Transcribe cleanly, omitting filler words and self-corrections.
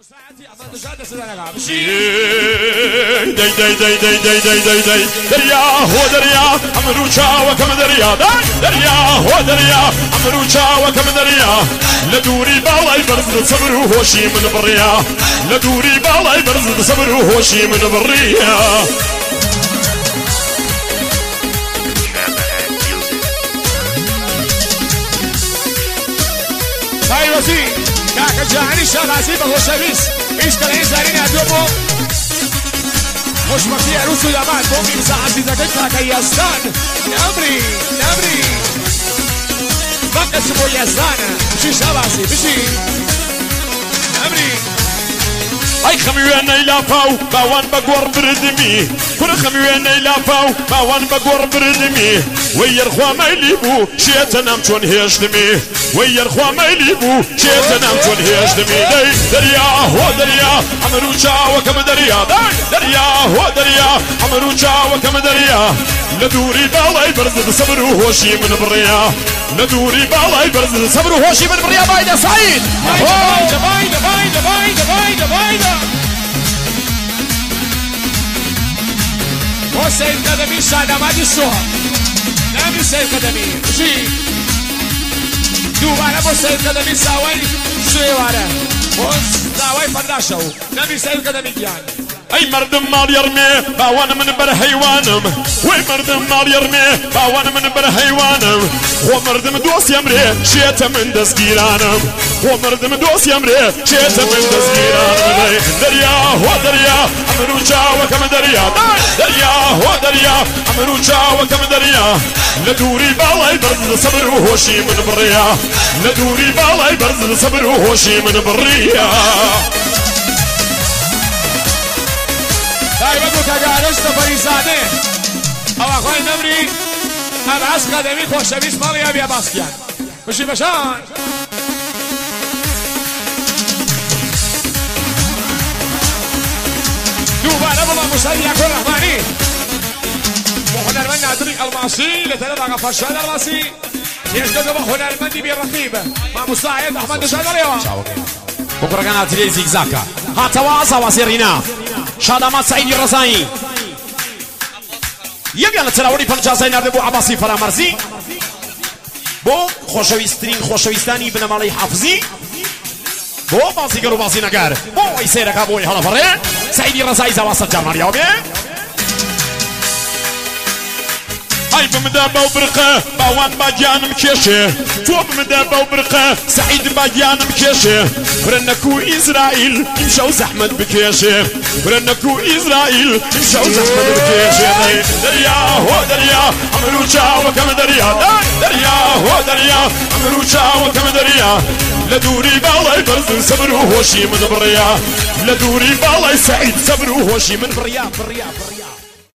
دریا هو دریا امرو چاو کم دریا دریا هو دریا امرو چاو کم دریا لدوري بالای برز صبر و هوشی من بریا لدوري بالای برز صبر و هوشی من بریا وزي كاك جاني شغاسي بخوشويس ايش كلاين زارين ادوبو مش مكتي عروسو يابان بومي مساعدي زكاك كاك يزدان نمري بقى اسمو يزدان بشي شغاسي بشي نمري اي خميوانا يلافاو باوان بقور بردمي كل خميوانا يلافاو باوان بقور بردمي وير خوا ما يليبو شيتنا مشون هيشتمي وير خوا ما يليبو شيتنا مشون هيشتمي دريا هو دريا عمرو شاو كم دريا دريا هو دريا عمرو شاو كم دريا لدوري بالاي برز صبر وهوشي من بريا لدوري بالاي برز صبر وهوشي من بريا بايدا سعيد بايدا هو سيد قدمي سادة ما دي السوها نعم سيد قدمي شي دوباره با سيد قدمي ساوي شوي واره بوز داوي فرداشو نعم سيد قدمي جان اي مردم مال يرمي باوان من بر حيوانم وي مردم مال يرمي باوان من بر حيوانم هو مردم دوس يمري شيت من دسكيرانم هو مردم دوس يمري شيت من دسكيرانم دريا هو دريا امرو جاو كم دريا دريا هو دريا امرو جاو كم دريا لدوري بالاي برز صبر وهوشي من بريا لدوري بالاي برز صبر وهوشي من بريا داي بگو که گارش تفریزاده او اخوای نمری هم از قدمی خوشویس مالی هم یا باس کن بشی بشان دوباره بابا مشتری یکو رحمانی هنرمند نادری الماسی لطلب آقا فرشاد الماسی يشتغل با هنرمندی بی رقیب ما مساعد احمد شادریوا بكره كان اتلي زيكزاكا هاتواصا وسيرينا شادامات سعيد الرزاي يبيان تراوري فرجازاي نرد بو عباسي فرامرزي بو خوشويستاني بن مالي حافظي بو بازيگرو بازي نگار بو ايسيركا بو حالا فرين سعيد الرزاي زواسط جرمان يومي هاي بمدابة وبرقة باوان باجان مكيشة تو بمدابة وبرقة سعيد باجان مكيشة برنكو إسرائيل يمشوا زحمة بكيشة برنكو إسرائيل يمشوا زحمة بكيشة دريا هو دريا عمرو شاو كم دريا دريا هو دريا عمرو شاو كم دريا لدوري بالاي برز صبر وهوشي من بريا لدوري بالاي سعيد صبر وهوشي من بريا